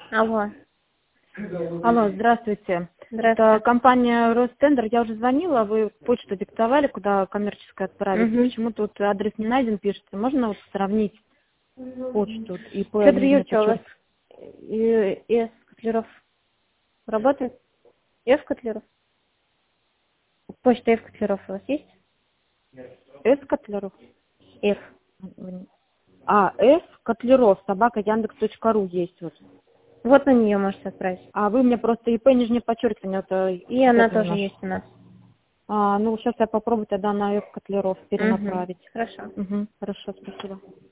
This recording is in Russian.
Алло. Алло, здравствуйте. Здравствуйте. Это компания Ростендер. Я уже звонила, вы почту диктовали, куда коммерческое отправить. Угу. Почему тут адрес не найден, пишется? Можно вот сравнить почту ИП Федор Нижний Юрьевич, у вас Печорск? С. Котляров работает? С. Котляров? Почта F. Котляров у вас есть? С. Котляров? F. С. Котляров, собака Яндекс.ру есть вот. Вот на нее можете отправить. А вы мне просто ИП Нижнее Печорск, это И она вот не тоже наш. есть у нас. Ну сейчас я попробую тогда на С. Котляров Угу. перенаправить. Хорошо. Хорошо, спасибо.